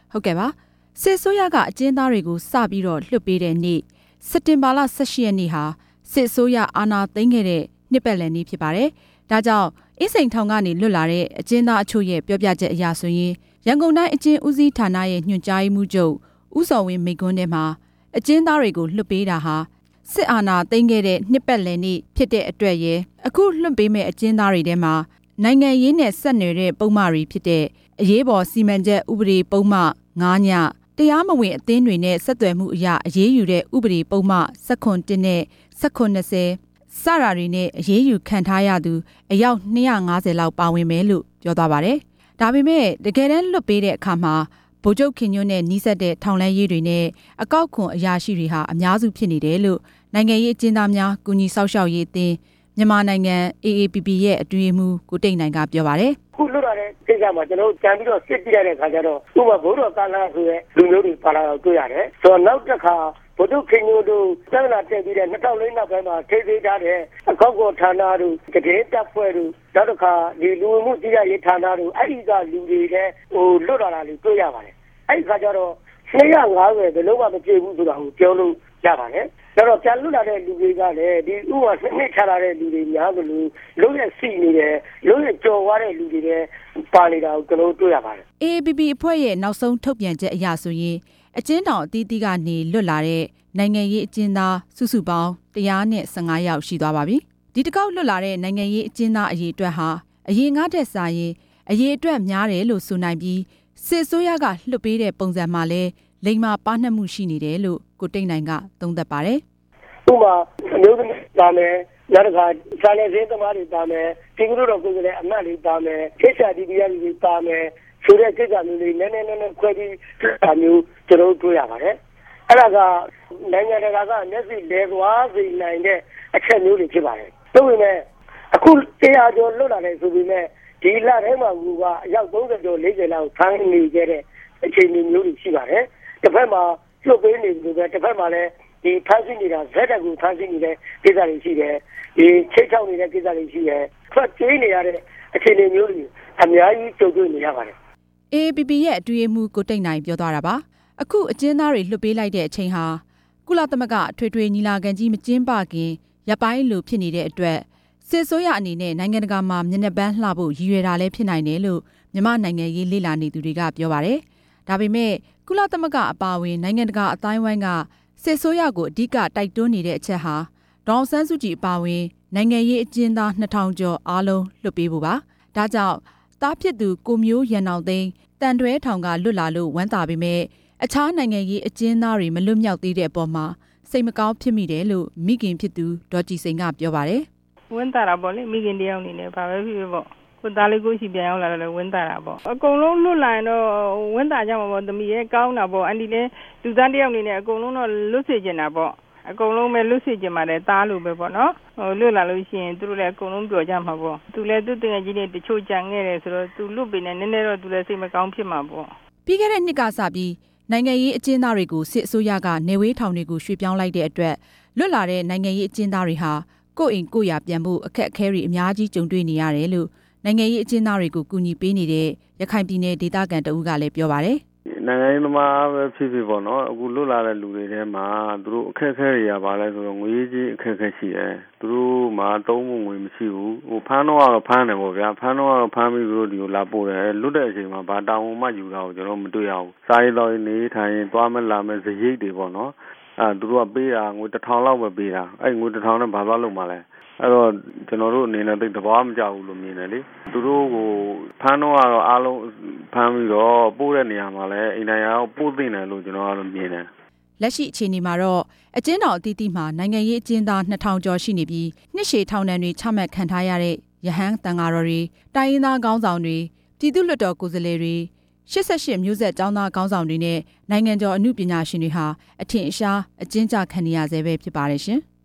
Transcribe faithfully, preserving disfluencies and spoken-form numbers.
ဟုတ်ကဲ့ပါစစ်ဆိုးရကအကျဉ်းသားတွေကိုစပြီးတော့လွှတ်ပေးတဲ့နေ့စက်တင်ဘာလဆယ့်ရှစ်ရက်နေ့ဟာစစ်ဆိုးရအာဏာသိမ်းခဲ့တဲ့နှစ်ပတ်လည်နေ့ဖြစ်ပါတယ်ဒါကြောင့်အင်းစိန်ထောင်ကနေလွတ်လာတဲ့အကျဉ်းသားအချို့ရဲ့ပြောပြချက်အရဆိုရင်ရန်ကုန်တိုင်းအကျဉ်းဦးစီးဌာနရဲ့ညွှန်ကြားရေးမှူးချုပ်ဦးစောဝင်းမိန့်ခွန်းထဲမှာအကျဉ်းသားတွေကိုလွှတ်ပေးတာဟာစစ်အာဏာသိမ်းခဲ့တဲ့နှစ်ပတ်လည်နေ့ဖြစ်တဲ့အတွက်ရဲ့အခုလွှတ်ပေးမဲ့အကျဉ်းသားတွေထဲမှာနိုင်ငံရေးနဲ့ဆက်နွယ်တဲ့ပုံမှန်တွေဖြစ်တဲ့အရေးပေါ်စီမံချက်ဥပဒေပုံမှန်ငါးညတရားမဝင်အသင်းတွေနဲ့ဆက်သွယ်မှုအရာအရေးယူတဲ့ဥပဒေပုံမှန်၁၇နဲ့၁၇၂၀စရာတွေနဲ့အရေးယူခံထားရသူအယောက်၂၅၀လောက်ပါဝင်မယ်လို့ပြောသွားပါတယ်။ဒါပေမဲ့တကယ်တမ်းလွတ်ပေးတဲ့အခါမှာဗိုလ်ချုပ်ခင်ညွန့်နဲ့နှီးစပ်တဲ့ထောင်လန်းရေးတွေနဲ့အကောက်ခွန်အရာရှိတွေဟာအများစုဖြစ်နေတယ်လို့နိုင်ငံရေးအကျဉ်းသားများကူညီဆောက်ရှောက်ရေးအသင်းမြန်မာနိုင်ငံ အေ အေ ပီ ပီ ရဲ့အတွင်းရေးမှူးကိုတိတ်နိုင်ကပြောပါတယ်။ခုလွတ်လာတဲ့ကိစ္စမှာကျွန်တော်တို့ကြံပြီးတော့စစ်ပြရတဲ့ခါကျတော့ဥပမာဘိုးတော်ကာလာဆိုတဲ့လူမျိုးတွေပါလာတော့တွေ့ရတယ်။ဆိုတော့နောက်တစ်ခါဗိုလ်ချုပ်ခင်ညိုတို့တန်းလာတက်ပြီးတဲ့၂၀၀၄နောက်ပိုင်းမှာထိသိမ်းထားတဲ့အကောက်ခွန်ဌာနတို့တကယ်တပ်ဖွဲ့တို့နောက်တစ်ခါဒီလူမှုကြီးရရေးဌာနတို့အဲ့ဒီကလူတွေလည်းဟိုလွတ်လာတာလေးတွေ့ရပါတယ်။အဲ့ဒီခါကျတော့၂၅၀ဘယ်လုံးမှမပြေဘူးဆိုတာကိုပြောလို့ရပါတယ်။ဒါတော့ပြန်လွတ်လာတဲ့လူတွေကလည်းဒီဥပမာနှစ်နှစ်ချလာတဲ့လူတွေများသလိုလုံးရစီနေတယ်လုံးရကြော်သွားတဲ့လူတွေလည်းပါနေတာကိုကျွန်တော်တွေ့ရပါတယ်။ အေ အေ ပီ ပီ အဖွဲ့ရဲ့နောက်ဆုံးထုတ်ပြန်ချက်အရဆိုရင်အကျဉ်းထောင်အသီးသီးကနေလွတ်လာတဲ့နိုင်ငံရေးအကျဉ်းသားစုစုပေါင်း၁၁၅ယောက်ရှိသွားပါပြီ။ဒီတစ်ခေါက်လွတ်လာတဲ့နိုင်ငံရေးအကျဉ်းသားအရေအတွက်ဟာအရင်ငါးတဲ့စာရင်အရေအတွက်များတယ်လို့ဆိုနိုင်ပြီးစစ်ဆိုးရကလွတ်ပေးတဲ့ပုံစံမှာလဲလိမ်မာပါနှက်မှုရှိနေတယ်လို့ကိုတိတ်နိုင်ကသုံးသပ်ပါတယ်။ဥပမာအမျိုးသမီးပါမယ်နောက်တစ်ခါစာနယ်ဇင်းသမားတွေပါမယ်ပြည်သူ့တော်ကိုယ်စားလှယ်အမတ်တွေပါမယ်ခေတ်စာဒီပီရတွေပါမယ်ဆိုတဲ့ကိစ္စမျိုးတွေနည်းနည်းနည်းနည်းခွဲပြီးတာမျိုးကျွန်တော်တို့တွေ့ရပါတယ်။အဲ့ဒါကနိုင်ငံတကာကမျက်စိလဲသွားစေနိုင်တဲ့အချက်မျိုးတွေဖြစ်ပါတယ်။သို့ပေမဲ့အခုတရားကျော်လွတ်လာတယ်ဆိုပေမဲ့ဒီလထဲမှာကူကအယောက်၃၀ကျော်၄၀လောက်ဖမ်းနေကြတဲ့အခြေအနေမျိုးတွေရှိပါတယ်။တစ်ဖက်မှာလွတ်ပေးနေတယ်ပဲတစ်ဖက်မှာလည်းဒီဖမ်းဆီးနေတာဇက်တက်ကိုဖမ်းဆီးနေတဲ့ကိစ္စတွေရှိတယ်ဒီချိတ်ချောက်နေတဲ့ကိစ္စတွေရှိတယ်ထွက်ပြေးနေရတဲ့အခြေအနေမျိုးတွေအများကြီးကြုံတွေ့နေရပါတယ်။ အေ အေ ပီ ပီ ရဲ့အတွင်းရေးမှူးကိုတိတ်နိုင်ပြောသွားတာပါအခုအကျဉ်းသားတွေလွှတ်ပေးလိုက်တဲ့အချိန်ဟာကုလသမဂ္ဂအထွေထွေညီလာခံကြီးမကျင်းပခင်ရပ်ပိုင်းလိုဖြစ်နေတဲ့အတွက်စစ်ဆိုးရအနေနဲ့နိုင်ငံတကာမှာမျက်နှာပန်းလှဖို့ရည်ရွယ်တာလည်းဖြစ်နိုင်တယ်လို့မြန်မာနိုင်ငံရေးလေ့လာနေသူတွေကပြောပါတယ်ဒါပေမဲ့ကုလသမဂ္ဂအပါအဝင်နိုင်ငံတကာအတိုင်းဝိုင်းကစစ်ဆိုးရကိုအဓိကတိုက်တွန်းနေတဲ့အချက်ဟာဒေါအောင်ဆန်းစုကြည်အပါအဝင်နိုင်ငံရေးအကျဉ်းသားနှစ်ထောင်ကျော်အားလုံးလွှတ်ပေးဖို့ပါဒါကြောင့်တားဖြစ်သူကိုမျိုးရန်အောင်သိန်းတန်တွဲထောင်ကလွတ်လာလို့ဝမ်းသာပေမဲ့အခြားနိုင်ငံရေးအကျဉ်းသားတွေမလွတ်မြောက်သေးတဲ့အပေါ်မှာစိတ်မကောင်းဖြစ်မိတယ်လို့မိခင်ဖြစ်သူဒေါ်ကြည်စိန်ကပြောပါတယ်ဝမ်းသာတာပေါ့လေမိခင်တယောက်အနေနဲ့ဘာပဲဖြစ်ဖြစ်ပေါ့ကိုသားလေးကိုရှိပြန်ရောက်လာတယ်ဝမ်းသာတာပေါ့အကုန်လုံးလွတ်လာရင်တော့ဝမ်းသာကြမှာပေါ့သမီးရဲ့ကောင်းတာပေါ့အန်ဒီလည်းလူသားတယောက်အနေနဲ့အကုန်လုံးတော့လွတ်စေချင်တာပေါ့အကုန်လုံးပဲလွတ်စေချင်ပါတယ်သားလို့ပဲပေါ့နော်ဟိုလွတ်လာလို့ရှိရင်သူတို့လည်းအကုန်လုံးပြောကြမှာပေါ့သူလည်းသူ့တငယ်ချင်းတွေတချို့ကြံခဲ့တယ်ဆိုတော့သူလွတ်ပြီးနေနည်းနည်းတော့သူလည်းစိတ်မကောင်းဖြစ်မှာပေါ့ပြီးခဲ့တဲ့နှစ်ကစပြီးနိုင်ငံရေးအကျဉ်းသားတွေကိုစစ်အစိုးရကနေဝေးထောင်တွေကိုရွှေ့ပြောင်းလိုက်တဲ့အတွက်လွတ်လာတဲ့နိုင်ငံရေးအကျဉ်းသားတွေဟာကိုယ့်အိမ်ကိုယ့်ယာပြန်ဖို့အခက်အခဲတွေအများကြီးကြုံတွေ့နေရတယ်လို့နိုင်ငံရေးအကျဉ်းသားတွေကိုကူညီပေးနေတဲ့ရခိုင်ပြည်နယ်ဒေသခံတဦးကလည်းပြောပါတယ်နိုင်ငံရေးသမားပဲဖြစ်ဖြစ်ပေါ့နော်အခုလွတ်လာတဲ့လူတွေထဲမှာသူတို့အခက်အခဲတွေကဘာလဲဆိုတော့ငွေကြီးအခက်အခဲရှိတယ်သူတို့မှာတုံးဖို့ငွေမရှိဘူးဟိုဖမ်းတော့ကတော့ဖမ်းတယ်ပေါ့ဗျာဖမ်းတော့ကတော့ဖမ်းပြီးသူတို့ဒီကိုလာပို့တယ်လွတ်တဲ့အချိန်မှာဘာတောင်းမှယူတာကိုကျွန်တော်မတွေ့ရဘူးစားရတော့နေထိုင်ရင်သွားမလာမဲ့ဇရိတ်တွေပေါ့နော်အဲသူတို့ကပေးတာငွေတစ်ထောင်လောက်ပဲပေးတာအဲ့ငွေတစ်ထောင်နဲ့ဘာသွားလုပ်မှလဲအဲ့တော့ကျွန်တော်တို့အနေနဲ့သိတဘာမှမကြောက်ဘူးလို့မြင်တယ်လေသူတို့ကိုဖမ်းတော့ကတော့အားလုံးဖမ်းပြီးတော့ပို့တဲ့နေရာမှာလည်းအိမ်တိုင်းအောင်ပို့သိတယ်လို့ကျွန်တော်ကတော့မြင်တယ်လက်ရှိအခြေအနေမှာတော့အကျဉ်းတော်အသီးသီးမှာနိုင်ငံရေးအကျဉ်းသားနှစ်ထောင်ကျော်ရှိနေပြီးနှစ်ရှည်ထောင်ဒဏ်တွေချမှတ်ခံထားရတဲ့ရဟန်းတန်ဃာတော်တွေတိုင်းရင်းသားခေါင်းဆောင်တွေပြည်သူ့လွှတ်တော်ကိုယ်စားလှယ်တွေရှစ်ဆယ့်ရှစ်မျိုးဆက်ကျောင်းသားခေါင်းဆောင်တွေနဲ့နိုင်ငံကျော်အမှုပညာရှင်တွေဟာအထင်အရှားအကျဉ်းချခံနေရဆဲပဲဖြစ်ပါတယ်ရှင်။